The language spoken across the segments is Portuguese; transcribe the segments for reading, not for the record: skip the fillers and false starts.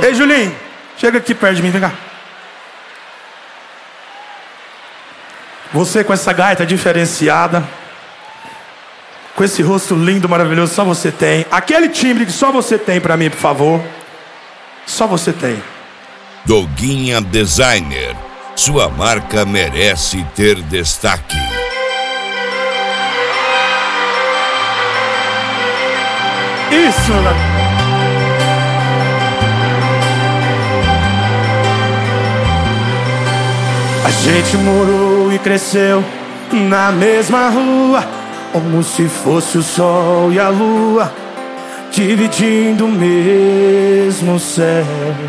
Ei, Julinho, chega aqui perto de mim, vem cá. Você com essa gaita diferenciada, com esse rosto lindo, maravilhoso, só você tem. Aquele timbre que só você tem pra mim, por favor. Só você tem. Doguinha Designer. Sua marca merece ter destaque. Isso, né? A gente morou e cresceu na mesma rua, como se fosse o sol e a lua, dividindo o mesmo céu.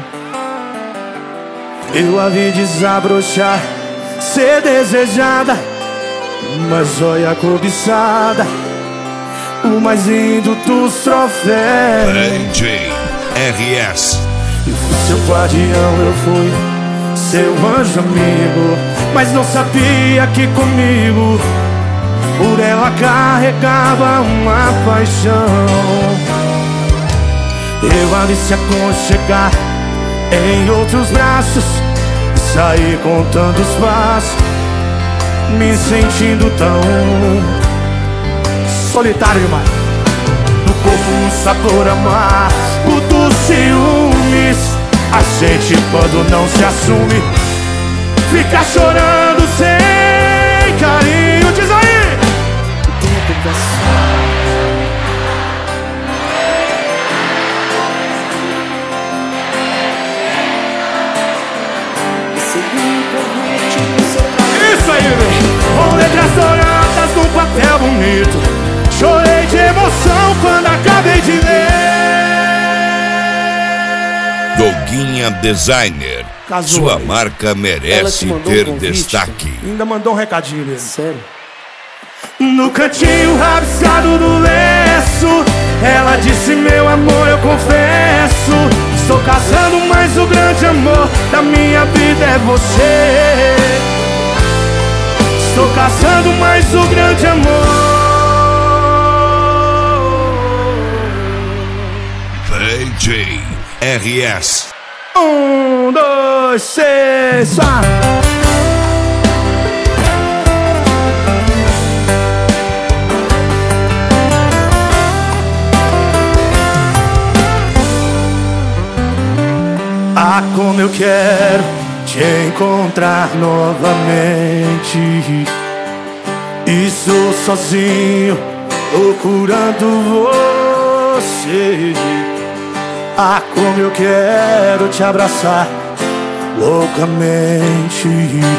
Eu a vi desabrochar, ser desejada, mas olha cobiçada, o mais lindo dos troféus. DJ RS. Eu fui seu guardião, eu fui seu anjo amigo, mas não sabia que comigo por ela carregava uma paixão. Eu a vi se aconchegar em outros braços, saí contando os passos, me sentindo tão solitário demais. No corpo um sabor amargo dos ciúmes. A gente quando não se assume fica chorando sem carinho. Diz aí! O tempo passou. Isso aí, velho! Com letras douradas num papel bonito. Chorei de emoção quando acabei de ler. Doguinha Designer. Casou, sua aí. marca merece ter destaque. Ainda mandou um recadinho mesmo. Sério? No cantinho rabiscado do lenço, ela disse: meu amor, eu confesso, estou casando, mas o grande amor da minha vida é você. Estou casando, mas o grande amor. DJ RS. 1, 2, 3, Ah, como eu quero te encontrar novamente. Estou sozinho procurando você. Ah, como eu quero te abraçar loucamente,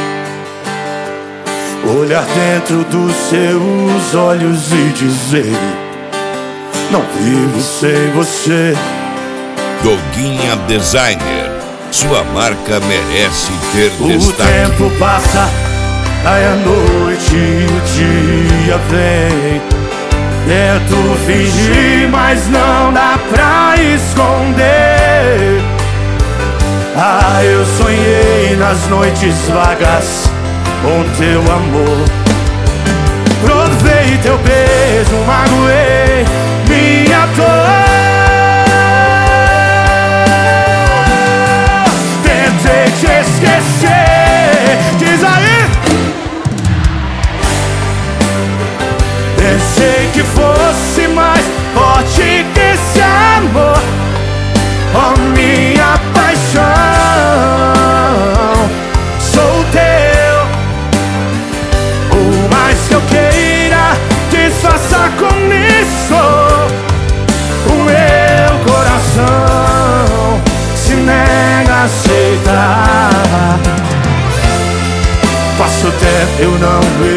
olhar dentro dos seus olhos e dizer: não vivo sem você. Doguinha Designer. Sua marca merece ter destaque. O tempo passa, cai a noite e o dia vem. Tento fingir, mas não dá pra esconder. Ah, eu sonhei nas noites vagas com teu amor. Provei teu beijo, magoei minha dor. Tentei te esquecer, diz aí. Pensei que fosse mais forte que esse amor, oh minha paixão. Sou teu, por mais que eu queira disfarçar com isso, o meu coração se nega a aceitar. Passo tempo eu não vejo